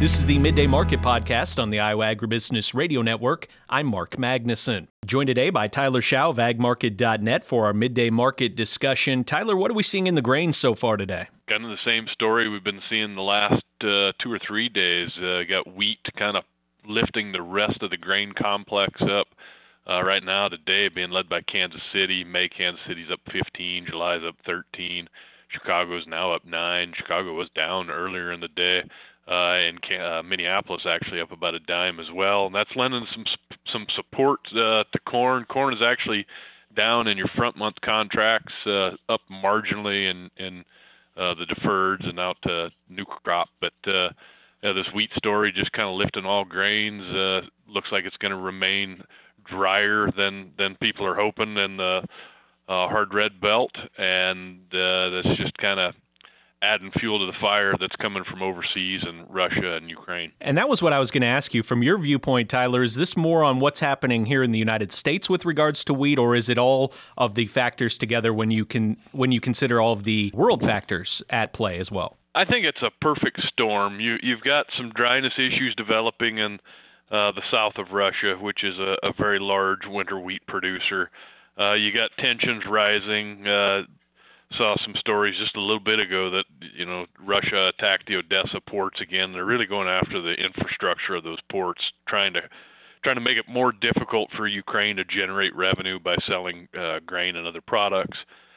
This is the Midday Market Podcast on the Iowa Agribusiness Radio Network. I'm Mark Magnuson. Joined today by Tyler Schau of agmarket.net for our Midday Market discussion. Tyler, what are we seeing in the grains so far today? Kind of the same story we've been seeing the last 2 or 3 days. Got wheat kind of lifting the rest of the grain complex up. Right now, today, being led by Kansas City. May Kansas City's up 15, July's up 13. Chicago's now up 9. Chicago was down earlier in the day. And Minneapolis actually up about a dime as well, and that's lending some support to corn. Corn is actually down in your front month contracts, up marginally in the deferreds and out to new crop. But this wheat story just kind of lifting all grains. Looks like it's going to remain drier than people are hoping in the hard red belt, and that's just kind of adding fuel to the fire that's coming from overseas and Russia and Ukraine. And that was what I was going to ask you. From your viewpoint, Tyler, is this more on what's happening here in the United States with regards to wheat, or is it all of the factors together when you consider all of the world factors at play as well? I think it's a perfect storm. You've got some dryness issues developing in the south of Russia, which is a very large winter wheat producer. You got tensions rising. Saw some stories just a little bit ago that, Russia attacked the Odessa ports again. They're really going after the infrastructure of those ports, trying to make it more difficult for Ukraine to generate revenue by selling grain and other products.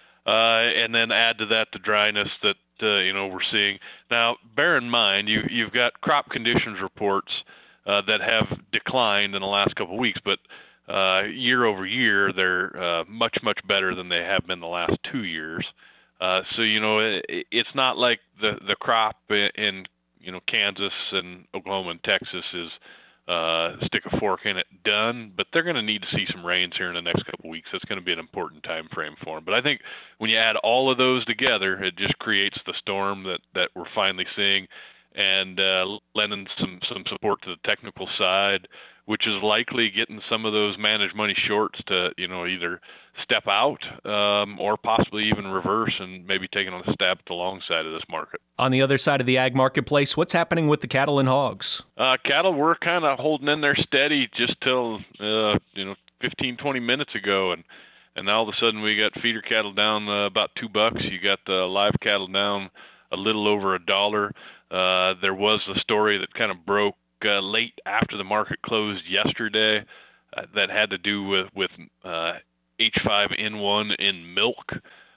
And then add to that the dryness that we're seeing. Now, bear in mind, you've got crop conditions reports that have declined in the last couple of weeks, but year over year, they're much better than they have been the last 2 years. So it's not like the crop in Kansas and Oklahoma and Texas is stick a fork in it done, but they're going to need to see some rains here in the next couple of weeks. That's going to be an important time frame for them. But I think when you add all of those together, it just creates the storm that we're finally seeing, and lending some support to the technical side, which is likely getting some of those managed money shorts to, either step out or possibly even reverse and maybe taking a stab at the long side of this market. On the other side of the ag marketplace, what's happening with the cattle and hogs? Cattle were kind of holding in there steady just till 15, 20 minutes ago, and now all of a sudden we got feeder cattle down about $2. You got the live cattle down a little over $1. There was a story that kind of broke late after the market closed yesterday that had to do with H5N1 in milk,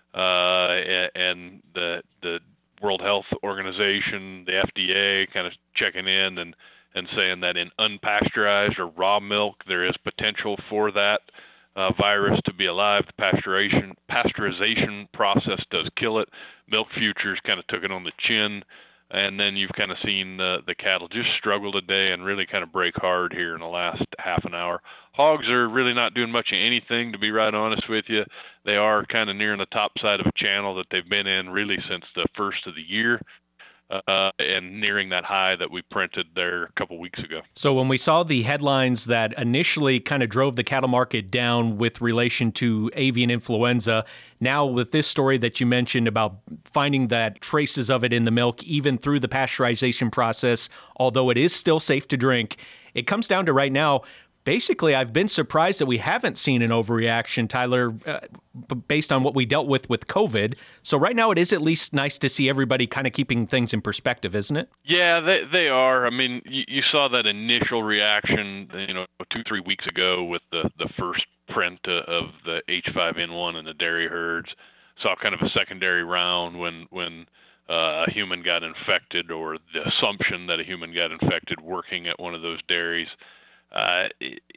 and the World Health Organization, the FDA, kind of checking in and saying that in unpasteurized or raw milk there is potential for that virus to be alive. The pasteurization process does kill it. Milk futures kind of took it on the chin. And then you've kind of seen the cattle just struggle today and really kind of break hard here in the last half an hour. Hogs are really not doing much of anything, to be right honest with you. They are kind of nearing the top side of a channel that they've been in really since the first of the year, and nearing that high that we printed there a couple weeks ago. So when we saw the headlines that initially kind of drove the cattle market down with relation to avian influenza, now with this story that you mentioned about finding that traces of it in the milk, even through the pasteurization process, although it is still safe to drink, it comes down to right now, basically, I've been surprised that we haven't seen an overreaction, Tyler, based on what we dealt with COVID. So right now, it is at least nice to see everybody kind of keeping things in perspective, isn't it? Yeah, they are. I mean, you saw that initial reaction, 2-3 weeks ago with the first print of the H5N1 in the dairy herds. Saw kind of a secondary round when a human got infected, or the assumption that a human got infected working at one of those dairies. I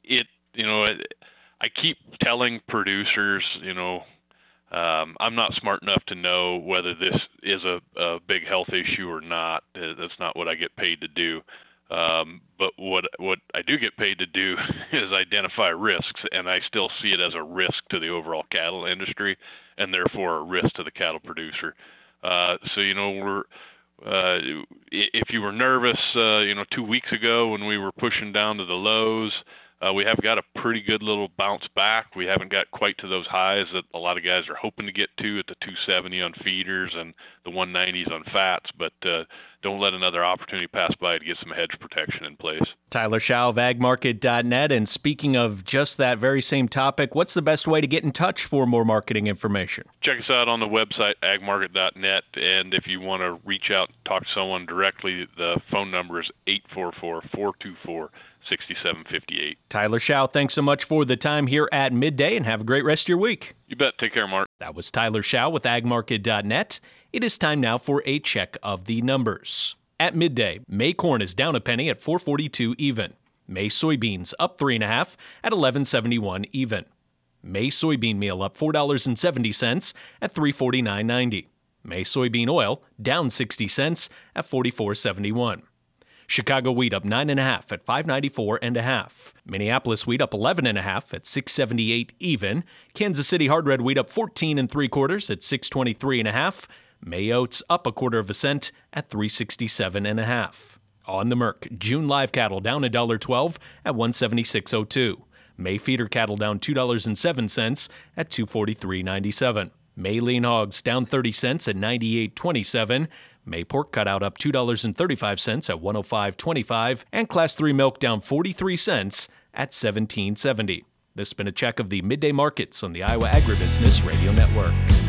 keep telling producers, I'm not smart enough to know whether this is a big health issue or not. That's not what I get paid to do. But what I do get paid to do is identify risks, and I still see it as a risk to the overall cattle industry, and therefore a risk to the cattle producer. If you were nervous, 2 weeks ago when we were pushing down to the lows, we have got a pretty good little bounce back. We haven't got quite to those highs that a lot of guys are hoping to get to at the 270 on feeders and the 190s on fats, but don't let another opportunity pass by to get some hedge protection in place. Tyler Schau of agmarket.net. And speaking of just that very same topic, what's the best way to get in touch for more marketing information? Check us out on the website, agmarket.net. And if you want to reach out and talk to someone directly, the phone number is 844-424-6758. Tyler Schau, thanks so much for the time here at Midday, and have a great rest of your week. You bet. Take care, Mark. That was Tyler Schau with agmarket.net. It is time now for a check of the numbers. At midday, May corn is down a penny at $4.42 even. May soybeans up 3.5 at $11.71 even. May soybean meal up $4.70 at $3.49.90. May soybean oil down 60 cents at $44.71. Chicago wheat up 9.5 at $5.94.5. Minneapolis wheat up 11.5 at $6.78 even. Kansas City hard red wheat up 14 3/4 at $6.23.5. May oats up 1/4 cent at $3.67.5. On the Merc, June live cattle down $1.12 at $176.02. May feeder cattle down $2.07 at $243.97. May lean hogs down 30 cents at $98.27. May pork cutout up $2.35 at $105.25. And Class 3 milk down 43 cents at $17.70. This has been a check of the midday markets on the Iowa Agribusiness Radio Network.